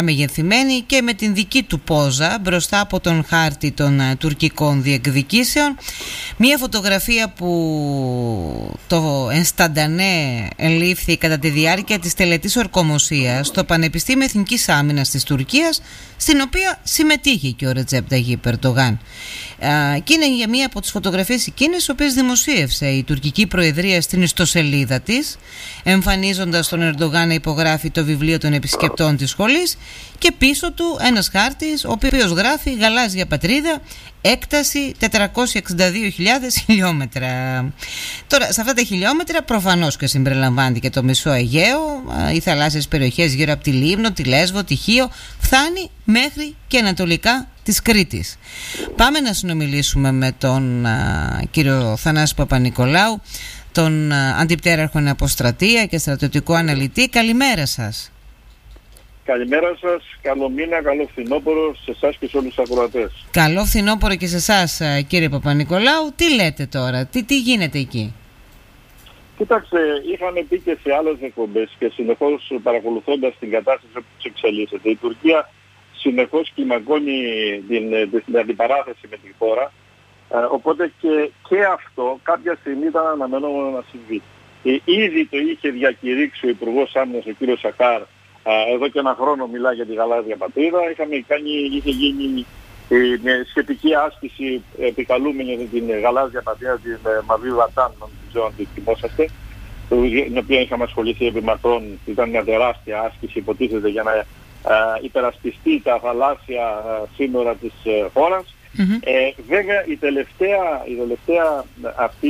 μεγεθυμένη και με την δική του πόζα μπροστά από τον χάρτη των τουρκικών διεκδικήσεων. Μία φωτογραφία που το ενσταντανέ ελήφθη κατά τη διάρκεια της τελετής ορκομοσίας στο Πανεπιστήμιο Εθνικής Άμυνας της Τουρκίας, στην οποία συμμετείχε και ο Ρετζέπ Ταγιίπ Ερντογάν. Και είναι για μία από τις φωτογραφίες εκείνες τις οποίες δημοσίευσε η τουρκική προεδρία στην ιστοσελίδα της, εμφανίζοντας τον Ερντογάν να υπογράφει το βιβλίο των επισκεπτών της σχολής και πίσω του ένας χάρτης ο οποίος γράφει «Γαλάζια πατρίδα, έκταση 462.000 χιλιόμετρα». Τώρα, σε αυτά τα χιλιόμετρα προφανώς και συμπεριλαμβάνεται και το μισό Αιγαίο, οι θαλάσσιες περιοχές γύρω από τη Λίμνο, τη Λέσβο, τη Χίο, φτάνει μέχρι και ανατολικά της Κρήτης. Πάμε να συνομιλήσουμε με τον κύριο Θανάση Παπα-Νικολάου, τον αντιπτέραρχο εν αποστρατεία και στρατιωτικό αναλυτή. Καλημέρα σας. Καλημέρα σας, καλό μήνα, καλό φθινόπωρο σε εσάς και σε όλους τους ακροατές. Καλό φθινόπωρο και σε εσάς, κύριε Παπα-Νικολάου. Τι λέτε τώρα, τι γίνεται εκεί? Κοιτάξτε, είχαμε πει και σε άλλες εκπομπές και συνεχώς παρακολουθώντας την κατάσταση που εξελίσσεται, η Τουρκία συνεχώς κλιμακώνει την αντιπαράθεση με τη χώρα, οπότε και αυτό κάποια στιγμή ήταν αναμενόμενο να συμβεί. Ήδη το είχε διακηρύξει ο Υπουργός Άμυνας, ο κ. Σαχάρ, εδώ και ένα χρόνο μιλά για τη γαλάζια πατρίδα. Είχε γίνει μια σχετική άσκηση επικαλούμενη την γαλάζια πατρίδα, την Μαβί Βατάν, δεν ξέρω αν τη θυμόσαστε, την οποία είχαμε ασχοληθεί επί μακρόν. Ήταν μια τεράστια άσκηση, υποτίθεται, για να υπερασπιστεί τα θαλάσσια σύνορα της χώρας. Βέβαια η τελευταία αυτή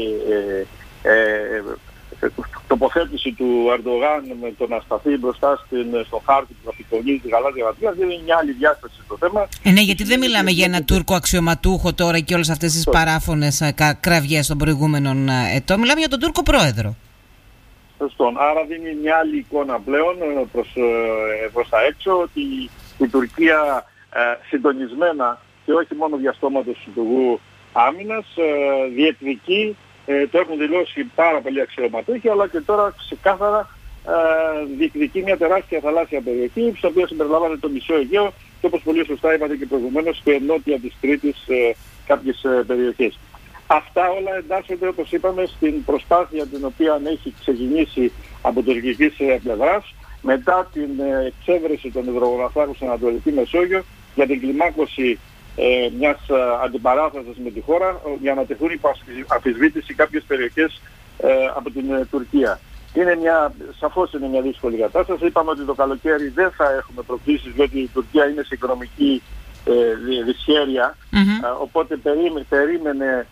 τοποθέτηση του Ερντογάν με το να σταθεί μπροστά στο χάρτη που απεικονίζει τη γαλάζια πατρίδα δίνει μια άλλη διάσταση στο θέμα. Ναι, γιατί δεν μιλάμε για ένα Τούρκο αξιωματούχο τώρα και όλες αυτές τις παράφωνες κραυγές των προηγούμενων ετών. Μιλάμε για τον Τούρκο πρόεδρο. Άρα δίνει μια άλλη εικόνα πλέον προς τα έξω ότι η Τουρκία συντονισμένα και όχι μόνο διαστόματος του Υπουργού Άμυνας διεκδικεί, το έχουν δηλώσει πάρα πολλοί αξιωματούχοι, αλλά και τώρα ξεκάθαρα διεκδικεί μια τεράστια θαλάσσια περιοχή, στην οποία συμπεριλαμβάνεται το μισό Αιγαίο και, όπως πολύ σωστά είπατε και προηγουμένως, και νότια της Κρήτης κάποιες περιοχές. Αυτά όλα εντάσσονται, όπως είπαμε, στην προσπάθεια την οποία έχει ξεκινήσει από τουρκικής πλευράς μετά την εξέβρεση των υδρογοναθράκων στην Ανατολική Μεσόγειο για την κλιμάκωση μιας αντιπαράθεσης με τη χώρα για να τεθούν υπό αμφισβήτηση κάποιες περιοχές από την Τουρκία. Σαφώς είναι μια δύσκολη κατάσταση. Είπαμε ότι το καλοκαίρι δεν θα έχουμε προκλήσεις, διότι η Τουρκία είναι σε οικονομική δυσχέρεια, οπότε περίμενε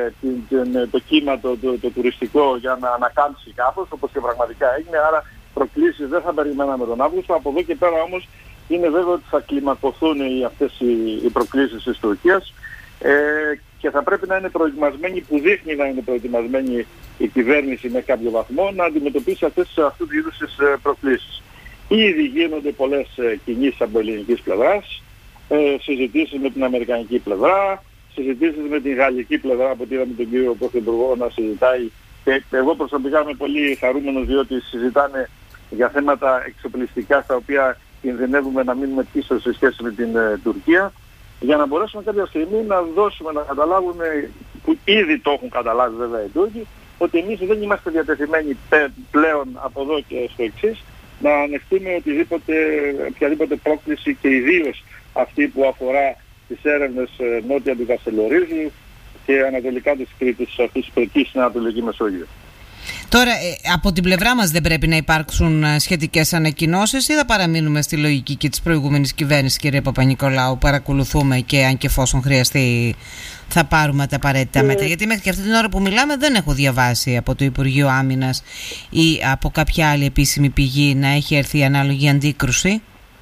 το κύμα το τουριστικό για να ανακάμψει κάπως, όπως και πραγματικά έγινε. Άρα προκλήσεις δεν θα περιμέναμε τον Αύγουστο. Από εδώ και πέρα όμως είναι βέβαιο ότι θα κλιμακωθούν αυτές οι προκλήσεις της Τουρκίας και θα πρέπει να είναι προετοιμασμένη, που δείχνει να είναι προετοιμασμένη η κυβέρνηση με κάποιο βαθμό, να αντιμετωπίσει αυτού του είδους τις προκλήσεις. Ήδη γίνονται πολλές κινήσεις από ελληνικής πλευράς, συζητήσεις με την αμερικανική πλευρά, συζητήσεις με την γαλλική πλευρά, από ό,τι είδαμε τον κύριο Πρωθυπουργό να συζητάει, και εγώ προσωπικά είμαι πολύ χαρούμενος διότι συζητάνε για θέματα εξοπλιστικά στα οποία κινδυνεύουμε να μείνουμε πίσω σε σχέση με την Τουρκία, για να μπορέσουμε κάποια στιγμή να δώσουμε να καταλάβουν, που ήδη το έχουν καταλάβει βέβαια οι Τούρκοι, ότι εμείς δεν είμαστε διατεθειμένοι πλέον από εδώ και στο εξής να ανεχτούμε οποιαδήποτε πρόκληση, και ιδίως αυτή που αφορά τις έρευνες νότια του Κασελορίζου και ανατολικά της Κρήτης, αυτής της στην Ανατολική Μεσόγειο. Τώρα, από την πλευρά μας δεν πρέπει να υπάρξουν σχετικές ανακοινώσεις, ή θα παραμείνουμε στη λογική και της προηγούμενης κυβέρνησης, κύριε Παπα-Νικολάου? Παρακολουθούμε και αν και εφόσον χρειαστεί θα πάρουμε τα απαραίτητα μέτρα? Γιατί μέχρι και αυτή την ώρα που μιλάμε δεν έχω διαβάσει από το Υπουργείο Άμυνας ή από κάποια άλλη επίσημη πηγή να έχει έρθει ανάλογη αντίκρουση.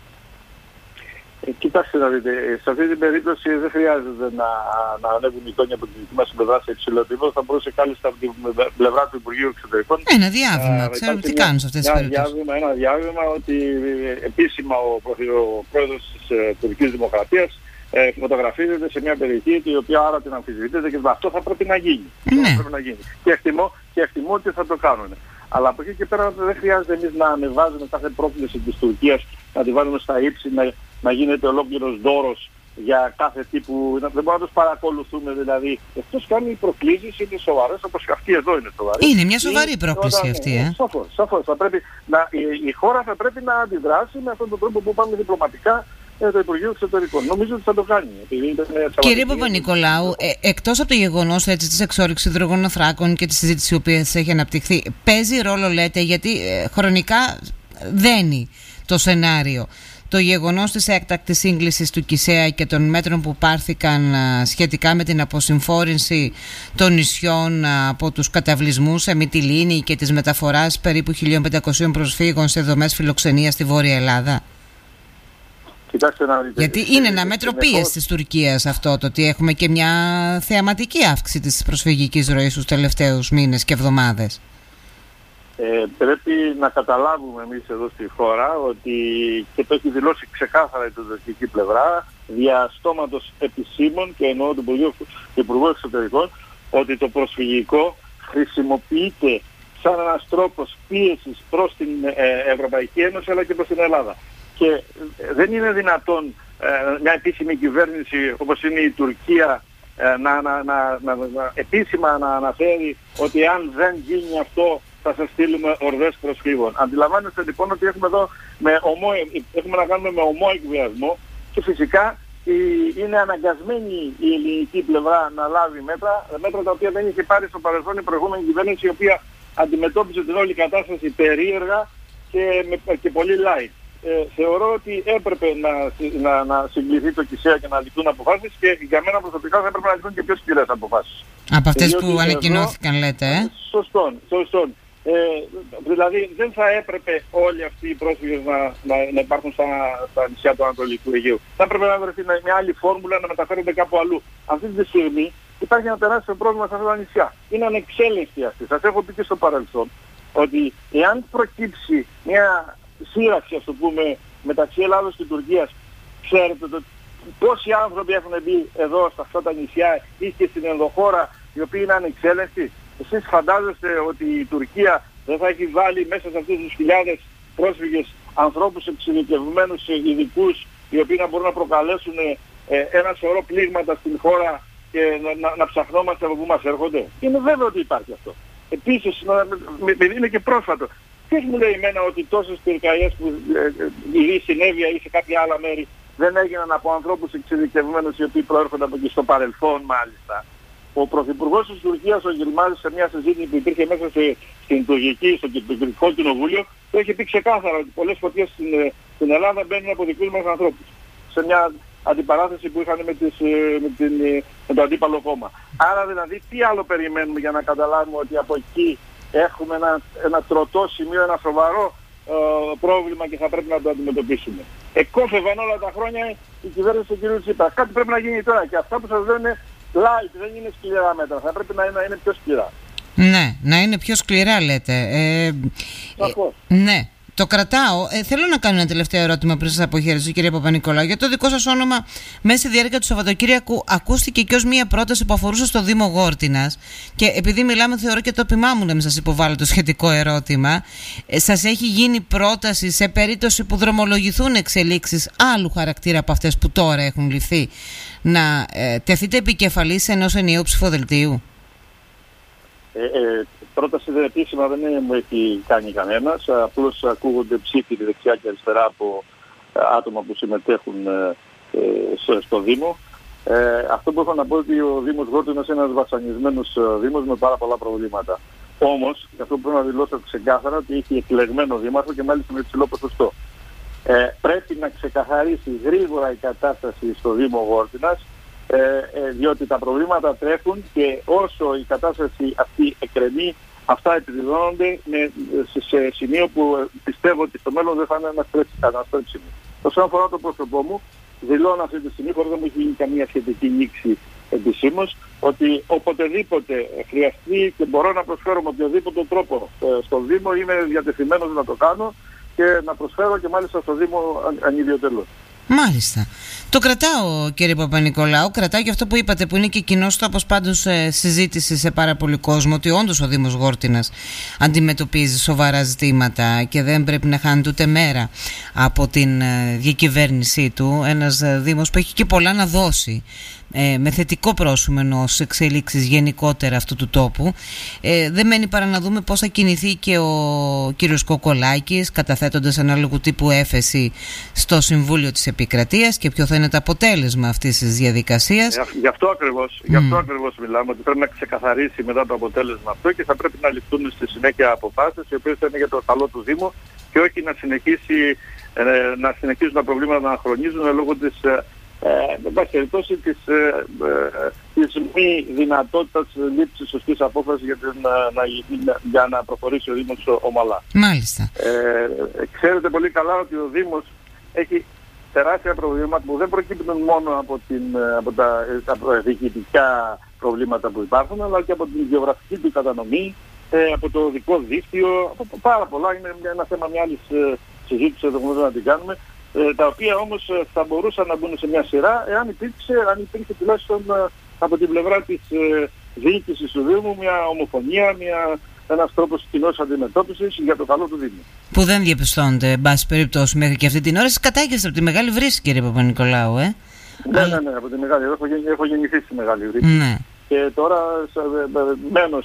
Κοιτάξτε να δείτε, σε αυτή την περίπτωση δεν χρειάζεται να ανέβουν οι εικόνια από τη δική μας πλευρά σε υψηλό επίπεδο. Θα μπορούσε κάλλιστα από την πλευρά του Υπουργείου Εξωτερικών. Ένα διάβημα, ξέρω τι κάνουν σε αυτές τις περιπτώσεις. Ένα διάβημα ότι επίσημα ο πρόεδρος της Τουρκικής Δημοκρατίας φωτογραφίζεται σε μια περιοχή η οποία άρα την αμφισβητείται, και αυτό θα πρέπει να γίνει. Και εκτιμώ ότι θα το κάνουν. Αλλά από εκεί και πέρα δεν χρειάζεται εμείς να ανεβάζουμε κάθε πρόκληση της Τουρκίας να τη βάλουμε στα ύψη, να γίνεται ολόκληρος δώρος για κάθε τύπου, δεν μπορούμε να τους παρακολουθούμε δηλαδή. Εκτός και αν οι προκλήσεις είναι σοβαρές, όπως αυτή εδώ είναι σοβαρή. Είναι μια σοβαρή πρόκληση αυτή, Σαφώς. Η χώρα θα πρέπει να αντιδράσει με αυτόν τον τρόπο που πάμε διπλωματικά το Υπουργείο Εξωτερικών. Νομίζω ότι θα το κάνει. Κύριε Παπα-Νικολάου, εκτός από το γεγονός της εξόρυξης υδρογοναθράκων και τη συζήτηση η οποία έχει αναπτυχθεί, παίζει ρόλο, λέτε, γιατί χρονικά δένει το σενάριο, το γεγονός της έκτακτης σύγκλησης του Κησαία και των μέτρων που πάρθηκαν σχετικά με την αποσυμφόρηση των νησιών από τους καταβλισμούς σε Μυτιλήνη και της μεταφοράς περίπου 1.500 προσφύγων σε δομές φιλοξενίας στη Βόρεια Ελλάδα? Γιατί είναι ένα μέτρο πίεσης της Τουρκίας αυτό, το ότι έχουμε και μια θεαματική αύξηση της προσφυγικής ροής τους τελευταίους μήνες και εβδομάδες. Πρέπει να καταλάβουμε εμείς εδώ στη χώρα ότι, και το έχει δηλώσει ξεκάθαρα η τουρκική πλευρά, δια στόματος επισήμων, και εννοώ του Υπουργού Εξωτερικών, ότι το προσφυγικό χρησιμοποιείται σαν ένας τρόπος πίεσης προς την Ευρωπαϊκή Ένωση αλλά και προς την Ελλάδα. Και δεν είναι δυνατόν μια επίσημη κυβέρνηση όπως είναι η Τουρκία επίσημα να αναφέρει ότι αν δεν γίνει αυτό θα σας στείλουμε ορδές προσφύγων. Αντιλαμβάνεστε λοιπόν ότι έχουμε εδώ έχουμε να κάνουμε με ομό εκβιασμό και φυσικά είναι αναγκασμένη η ελληνική πλευρά να λάβει μέτρα τα οποία δεν είχε πάρει στο παρελθόν η προηγούμενη κυβέρνηση, η οποία αντιμετώπιζε την όλη κατάσταση περίεργα και πολύ light. Θεωρώ ότι έπρεπε να συγκληθεί το Κησαία και να ληφθούν αποφάσεις, και για μένα προσωπικά θα έπρεπε να ληφθούν και πιο σκληρές αποφάσεις. Από αυτές που ανακοινώθηκαν, λέτε. Σωστόν. Δηλαδή δεν θα έπρεπε όλοι αυτοί οι πρόσφυγες να υπάρχουν στα νησιά του Ανατολικού Αιγαίου. Θα έπρεπε να βρεθεί μια άλλη φόρμουλα να μεταφέρονται κάπου αλλού. Αυτή τη στιγμή υπάρχει ένα τεράστιο πρόβλημα σε αυτά τα νησιά. Είναι ανεξέλεγκτοι αυτοί. Σας έχω πει και στο παρελθόν ότι εάν προκύψει μια σύραξη, ας το πούμε, μεταξύ Ελλάδος και Τουρκίας, ξέρετε πόσοι άνθρωποι έχουν μπει εδώ στα αυτά τα νησιά ή και στην ενδοχώρα, οι οποίοι είναι ανεξέλεγκτοι? Εσείς φαντάζεστε ότι η Τουρκία δεν θα έχει βάλει μέσα σε αυτούς τους χιλιάδες πρόσφυγες ανθρώπους εξειδικευμένους ειδικούς, οι οποίοι να μπορούν να προκαλέσουν ένα σωρό πλήγματα στην χώρα και να ψαχνόμαστε από πού μας έρχονται? Είναι βέβαιο ότι υπάρχει αυτό. Επίσης, είναι και πρόσφατο. Ποιος μου λέει εμένα ότι τόσες πυρκαγιές που ή στην Εύβοια ή σε κάποια άλλα μέρη δεν έγιναν από ανθρώπους εξειδικευμένους οι οποίοι προέρχονται από εκεί στο παρελθόν μάλιστα? Ο Πρωθυπουργός της Τουρκίας, ο Γιλμάζης, σε μια συζήτηση που υπήρχε μέσα στο Τουρκικό Κοινοβούλιο, το είχε πει ξεκάθαρα ότι πολλές φωτιές στην Ελλάδα μπαίνουν από δικούς μας ανθρώπους. Σε μια αντιπαράθεση που είχαν με το αντίπαλο κόμμα. Άρα δηλαδή τι άλλο περιμένουμε για να καταλάβουμε ότι από εκεί έχουμε ένα τροτό σημείο, ένα σοβαρό πρόβλημα και θα πρέπει να το αντιμετωπίσουμε? Εκκόφευαν όλα τα χρόνια η κυβέρνηση του κ. Τσίπρα. Κάτι πρέπει να γίνει τώρα, και αυτά που σας λένε light, δεν είναι σκληρά μέτρα. Θα πρέπει να είναι πιο σκληρά. Ναι, να είναι πιο σκληρά, λέτε. Ναι. Το κρατάω. Θέλω να κάνω ένα τελευταίο ερώτημα πριν σας αποχαιρετήσω, κύριε Παπα-Νικολάου. Για το δικό σας όνομα, μέσα στη διάρκεια του Σαββατοκύριακου, ακούστηκε και ως μία πρόταση που αφορούσε στο Δήμο Γόρτινας. Και επειδή μιλάμε, θεωρώ και το τίμά μου να μην σας υποβάλω το σχετικό ερώτημα. Σας έχει γίνει πρόταση σε περίπτωση που δρομολογηθούν εξελίξεις άλλου χαρακτήρα από αυτές που τώρα έχουν ληφθεί, να τεθείτε επικεφαλής ενός ενιαίου ψηφοδελτίου? Πρόταση επίσημα δεν μου έχει κάνει κανένας. Απλώς ακούγονται ψήφοι δεξιά και αριστερά από άτομα που συμμετέχουν στο Δήμο. Αυτό που έχω να πω ότι ο Δήμος Γόρτινας είναι ένας βασανισμένος Δήμος με πάρα πολλά προβλήματα. Όμως, αυτό που πρέπει να δηλώσω ξεκάθαρα, ότι έχει εκλεγμένο δήμαρχο και μάλιστα με υψηλό ποσοστό. Πρέπει να ξεκαθαρίσει γρήγορα η κατάσταση στο Δήμο Γόρτινας, διότι τα προβλήματα τρέχουν και όσο η κατάσταση αυτή εκκρεμεί, αυτά επιδεινώνονται σε σημείο που πιστεύω ότι στο μέλλον δεν θα είναι αναστρέψιμο. Όσον αφορά το πρόσωπό μου, δηλώνω αυτή τη στιγμή, χωρίς να μου έχει γίνει καμία σχετική νήξη επισήμως, ότι οποτεδήποτε χρειαστεί και μπορώ να προσφέρω με οποιοδήποτε τρόπο στο Δήμο, είμαι διατεθειμένος να το κάνω και να προσφέρω και μάλιστα στο Δήμο ανιδιοτελώς. Μάλιστα. Το κρατάω, κύριε Παπα-Νικολάου, κρατάω και αυτό που είπατε, που είναι και κοινός τόπος πάντως συζήτηση σε πάρα πολύ κόσμο, ότι όντως ο Δήμος Γόρτινας αντιμετωπίζει σοβαρά ζητήματα και δεν πρέπει να χάνει ούτε μέρα από την διακυβέρνησή του. Ένας Δήμος που έχει και πολλά να δώσει, με θετικό πρόσημο ως εξέλιξης γενικότερα αυτού του τόπου. Δεν μένει παρά να δούμε πώς θα κινηθεί και ο κύριος Κοκολάκης, καταθέτοντας ανάλογου τύπου έφεση στο Συμβούλιο της Επικρατείας, και ποιο θα είναι το αποτέλεσμα αυτής της διαδικασίας. Γι' αυτό ακριβώς μιλάμε, ότι πρέπει να ξεκαθαρίσει μετά το αποτέλεσμα αυτό και θα πρέπει να ληφθούν στη συνέχεια αποφάσεις οι οποίες θα είναι για το καλό του Δήμου και όχι να συνεχίσουν τα προβλήματα να αναχρονίζουν λόγω της με πάση περιπτώσει της μη δυνατότητας λήψης σωστής απόφασης για να προχωρήσει ο Δήμος ομαλά. Μάλιστα. Ξέρετε πολύ καλά ότι ο Δήμος έχει τεράστια προβλήματα που δεν προκύπτουν μόνο από τα διοικητικά προβλήματα που υπάρχουν, αλλά και από την γεωγραφική του κατανομή, από το οδικό δίκτυο, από πάρα πολλά. Είναι ένα θέμα μια άλλη συζήτηση εδώ που να την κάνουμε, τα οποία όμως θα μπορούσαν να μπουν σε μια σειρά αν υπήρχε τουλάχιστον από την πλευρά της διοίκησης του Δήμου μια ομοφωνία, ένας τρόπος κοινός αντιμετώπισης για το καλό του Δήμου. Που δεν διαπιστώνεται, εν πάση περιπτώσει, μέχρι και αυτή την ώρα. Εσείς κατάγεστε από τη Μεγάλη Βρύση, κύριε Παπα-Νικολάου, Ναι, από τη Μεγάλη. Έχω γεννηθεί στη Μεγάλη Βρύση. Ναι. Και τώρα μένω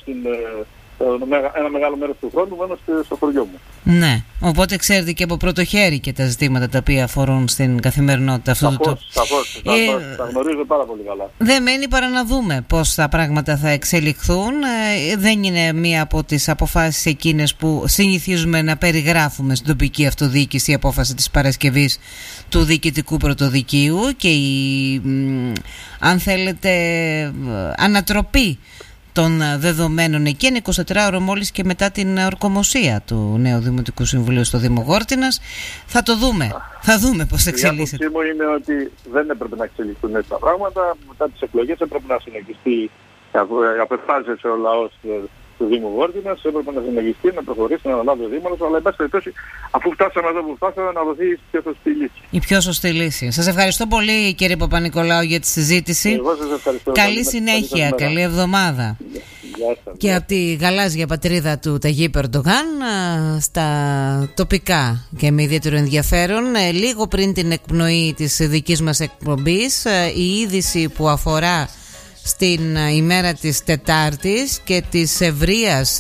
ένα μεγάλο μέρος του χρόνου μένω στο χωριό μου. Ναι, οπότε ξέρετε και από πρώτο χέρι και τα ζητήματα τα οποία αφορούν στην καθημερινότητα αυτού του τόπου. Σαφώς, τα γνωρίζω πάρα πολύ καλά. Δεν μένει παρά να δούμε πώς τα πράγματα θα εξελιχθούν. Δεν είναι μία από τις αποφάσεις εκείνες που συνηθίζουμε να περιγράφουμε στην τοπική αυτοδιοίκηση, η απόφαση της Παρασκευής του Διοικητικού Πρωτοδικείου και η, αν θέλετε, ανατροπή των δεδομένων εκεί, είναι 24ωρο μόλις και μετά την ορκομοσία του νέου Δημοτικού Συμβουλίου στο Δήμο Γόρτινας. Θα το δούμε. Θα δούμε πώς εξελίσσεται. Η άποψή μου είναι ότι δεν έπρεπε να εξελιχθούν έτσι τα πράγματα. Μετά τις εκλογές έπρεπε να συνεχιστεί, απεφάσισε ο λαός του Δήμου Γόρτινας, έπρεπε να συνεχιστεί, να προχωρήσει, να αναλάβει ο Δήμαρχος, αλλά εν πάση περιπτώσει, αφού φτάσαμε εδώ που φτάσαμε, να δοθεί η πιο σωστή λύση. Η πιο σωστή λύση. Σας ευχαριστώ πολύ, κύριε Παπα-Νικολάου, για τη συζήτηση. Εγώ σας ευχαριστώ. Καλή συνέχεια, καλή εβδομάδα. Και από τη γαλάζια πατρίδα του Ταγίπ Ερντογάν στα τοπικά και με ιδιαίτερο ενδιαφέρον, λίγο πριν την εκπνοή της δικής μας εκπομπής, η είδηση που αφορά στην ημέρα της Τετάρτης και της ευρείας